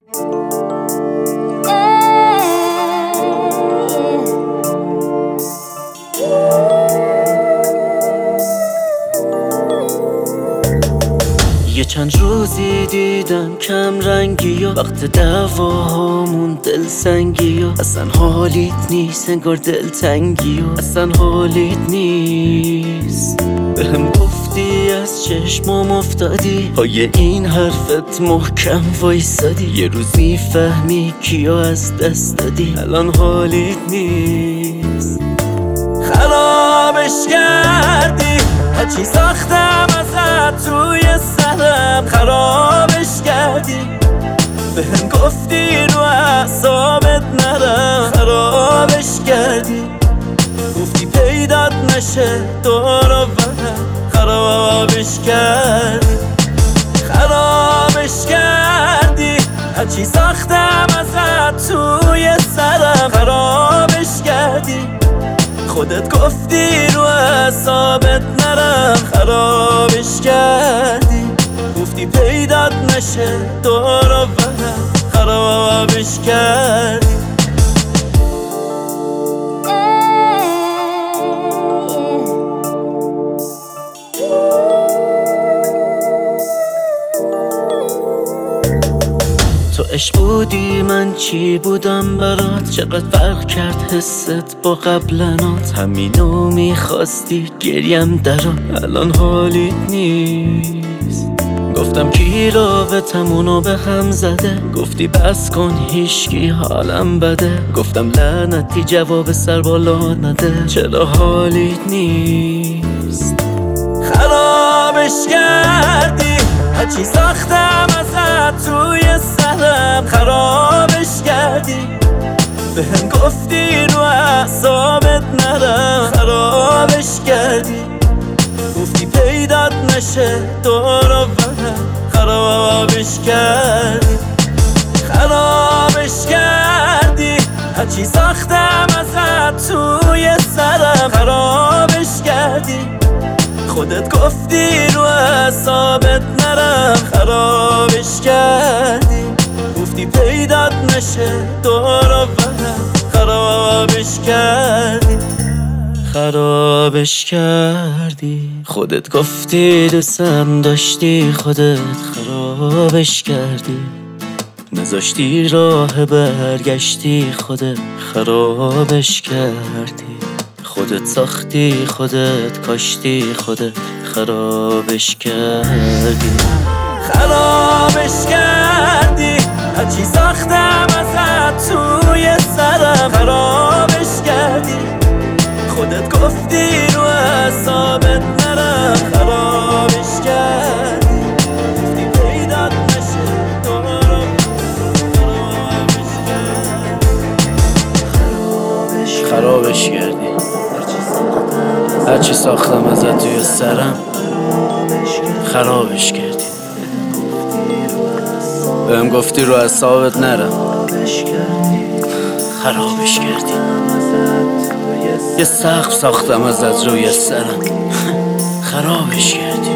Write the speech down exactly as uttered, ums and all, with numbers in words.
یه چند روزی دیدم کم رنگی و وقت دعواهامون دل سنگی و اصلا حالیت نیست، انگار دل تنگی و اصلا حالیت نیست. بهم گفتی از چشمام افتادی، پای این حرفت محکم وایسادی. یه روز میفهمی کیو از دست دادی، الان حالیت نیست. خرابش کردی هرچی ساختم ازت توی سرم، خرابش کردی. بهم گفتی رو اعصابت نرم، خرابش کردی. گفتی پیدات نشه دور و برم، خرابش کردی. خرابش کردی هرچی ساختم ازت توی سرم، خرابش کردی. خودت گفتی رو اعصابت نرم، خرابش کردی. گفتی پیدات نشه دور و برم، خرابش کردی. تو عشق بودی من چی بودم برات، چقدر فرق کرد حست با قبلنات. همینو میخواستی گریم درات، الان حالیت نیست. گفتم کی رابطمونو به هم زده، گفتی بس کن هیشکی حالم بده. گفتم لعنتی جواب سر بالا نده، چرا حالیت نیست. خرابش کردی هرچی ساختم ازت توی سرم، خرابش کردی. بهم گفتی رو اعصابت نرم، خرابش کردی. گفتی پیدات نشه دور و برم، خرابش کردی. خرابش کردی هرچی ساختم ازت توی سرم، خرابش کردی. خودت گفتی رو اعصابت نرم، خرابش کردی. گفتی پیدات نشه دور و برم، خرابش کردی. خرابش کردی. خودت گفتی دوستم داشتی، خودت خرابش کردی. نذاشتی راه برگشتی، خودت خرابش کردی. خودت ساختی، خودت کاشتی، خودت خرابش کردی. خرابش کردی هرچی ساختم ازت توی سرم، خرابش کردی. خودت گفتی رو اعصابت نرم، خرابش کردی. گفتی پیدات نشه دور و خرابش کردی. خرابش کردی هرچی ساختم ازت توی سرم، خرابش کردی. بهم گفتی رو اعصابت نرم، خرابش کردی. یه سقف ساختم ازت روی سرم، خرابش کردی.